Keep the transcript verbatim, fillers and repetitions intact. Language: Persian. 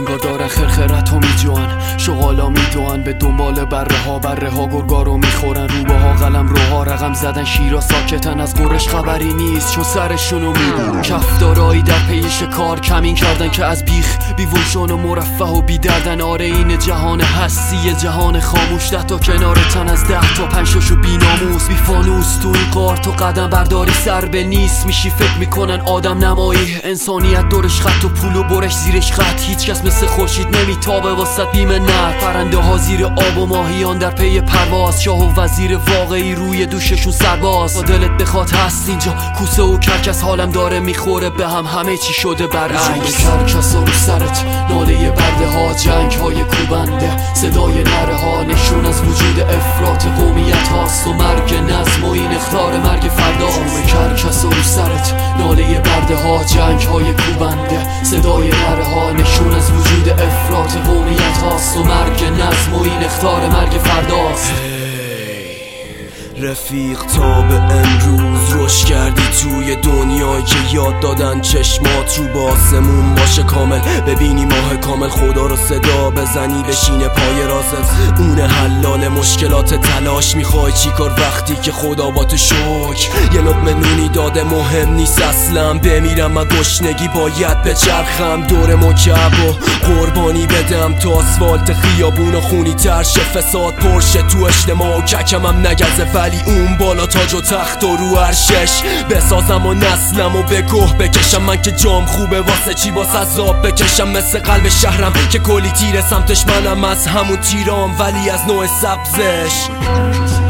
انگار دارن خرخرت ها میجوان، شغالا میدوان به دنبال بره ها، بره ها گرگا رو میخورن، روبه ها قلم روها رقم زدن، شیرا ساکتن، از قرش خبری نیست چون سرشونو میبرن. کفدارایی در پیش کار کمین کردن که از بیخ بیوشان و مرفه و بیدردن. آره این جهان هستی جهان خاموش، ده تا کنارتن از ده تا پنجشو بی ناموس بی فانوس. تو این قار تو قدم برداری سر به نیست میشی، فکر میکنن آدم نمایی، انسانیت دورش خط و پول و برش زیرش خط. هیچ کس مثل خورشید نمیتابه واسط بیم نه، پرنده ها زیر آب و ماهیان در پی پرواز، شاه و وزیر واقعی روی دوششون سرباز. با دلت بخواد هست اینجا کوسه و کرکس، حالم داره میخوره به هم، همه چی شده برعکس. کرکس رو سرت ناله برده ها، جنگ های کوبنده، صدای نره ها، نشون از وجود افراط قومیت هاست و مرگ نظم و این اخطار مرگ فردا. شوم کرکس رو سرت ناله برده ها، جنگ های کوبنده، صدای نره ها، نشون از وجود افراط قومیت هاست و مرگ نظم و این اخطار مرگ فرداست. رفیق تا به امروز روش کردی توی دنیایی که یاد دادن چشمات رو با آسمون باشه کامل، ببینی ماه کامل، خدا رو صدا بزنی بشینه پای راست. اون حلال مشکلات تلاش میخوای چیکار وقتی که خدا با تو شکر یه لقمه نونی داده، مهم نیست اصلا بمیرم من گشنگی باید بچرخم دور مکعب و قربانی بدم تا آسفالت خیابون و خونی ترشه، فساد پرشه تو اجتماع و ککم هم نگزه، ولی اون بالا تاج و تخت و رو عرشش بسازم و نسلم و به گوه بکشم. من که جام خوبه واسه چی باس عذاب بکشم، مثل قلب شهرم که کلی تیره سمتش منم از همون تیرام ولی از نوع سبزش.